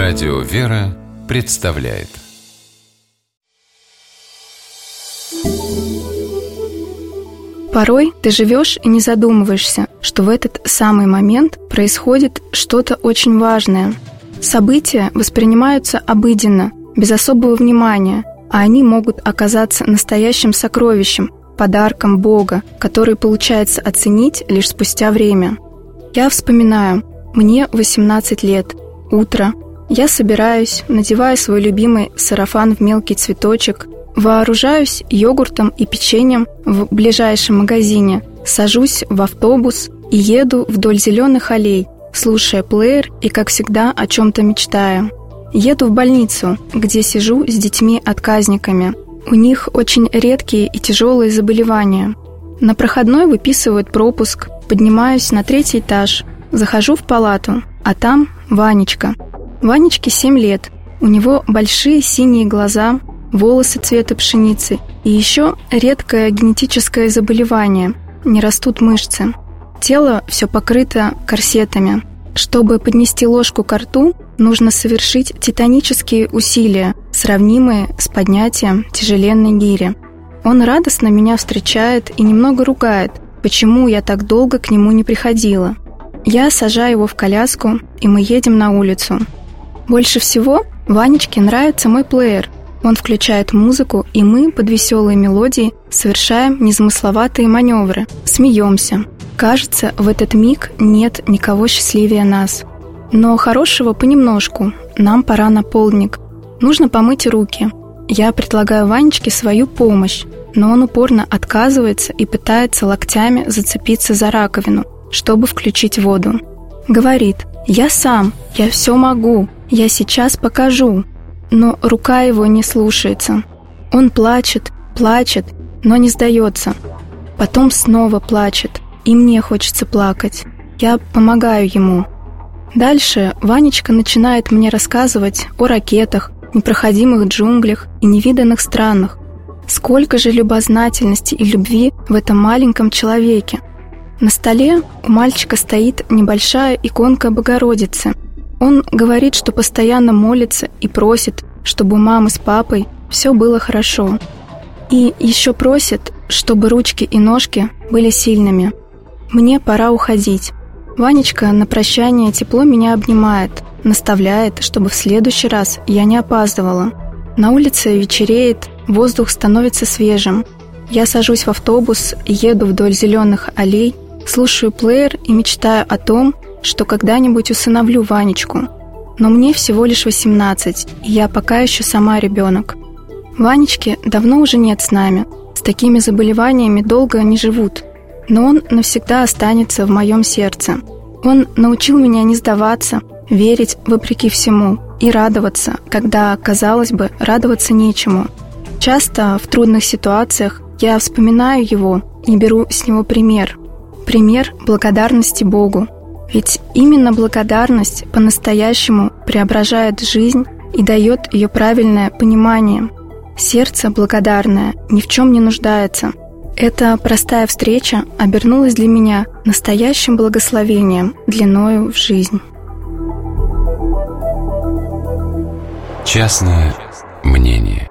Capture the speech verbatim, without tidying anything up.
Радио «Вера» представляет. Порой ты живешь и не задумываешься, что в этот самый момент происходит что-то очень важное. События воспринимаются обыденно, без особого внимания, а они могут оказаться настоящим сокровищем, подарком Бога, который получается оценить лишь спустя время. Я вспоминаю, мне восемнадцать лет, утро, я собираюсь, надеваю свой любимый сарафан в мелкий цветочек, вооружаюсь йогуртом и печеньем в ближайшем магазине, сажусь в автобус и еду вдоль зеленых аллей, слушая плеер и, как всегда, о чем-то мечтаю. Еду в больницу, где сижу с детьми-отказниками. У них очень редкие и тяжелые заболевания. На проходной выписывают пропуск, поднимаюсь на третий этаж, захожу в палату, а там Ванечка. Ванечке семь лет, у него большие синие глаза, волосы цвета пшеницы и еще редкое генетическое заболевание – не растут мышцы. Тело все покрыто корсетами. Чтобы поднести ложку ко рту, нужно совершить титанические усилия, сравнимые с поднятием тяжеленной гири. Он радостно меня встречает и немного ругает, почему я так долго к нему не приходила. Я сажаю его в коляску, и мы едем на улицу. Больше всего Ванечке нравится мой плеер. Он включает музыку, и мы под веселые мелодии совершаем незамысловатые маневры, смеемся. Кажется, в этот миг нет никого счастливее нас. Но хорошего понемножку, нам пора на полдник. Нужно помыть руки. Я предлагаю Ванечке свою помощь, но он упорно отказывается и пытается локтями зацепиться за раковину, чтобы включить воду. Говорит: «Я сам, я все могу, я сейчас покажу». Но рука его не слушается. Он плачет, плачет, но не сдается. Потом снова плачет, и мне хочется плакать. Я помогаю ему. Дальше Ванечка начинает мне рассказывать о ракетах, непроходимых джунглях и невиданных странах. Сколько же любознательности и любви в этом маленьком человеке. На столе у мальчика стоит небольшая иконка Богородицы. Он говорит, что постоянно молится и просит, чтобы у мамы с папой все было хорошо. И еще просит, чтобы ручки и ножки были сильными. Мне пора уходить. Ванечка на прощание тепло меня обнимает, наставляет, чтобы в следующий раз я не опаздывала. На улице вечереет, воздух становится свежим. Я сажусь в автобус, еду вдоль зеленых аллей, слушаю плеер и мечтаю о том, что когда-нибудь усыновлю Ванечку. Но мне всего лишь восемнадцать, и я пока еще сама ребенок. Ванечки давно уже нет с нами. С такими заболеваниями долго не живут. Но он навсегда останется в моем сердце. Он научил меня не сдаваться, верить вопреки всему и радоваться, когда, казалось бы, радоваться нечему. Часто в трудных ситуациях я вспоминаю его и беру с него пример. Пример благодарности Богу. Ведь именно благодарность по-настоящему преображает жизнь и дает ее правильное понимание. Сердце благодарное ни в чем не нуждается. Эта простая встреча обернулась для меня настоящим благословением длиною в жизнь. Частное мнение.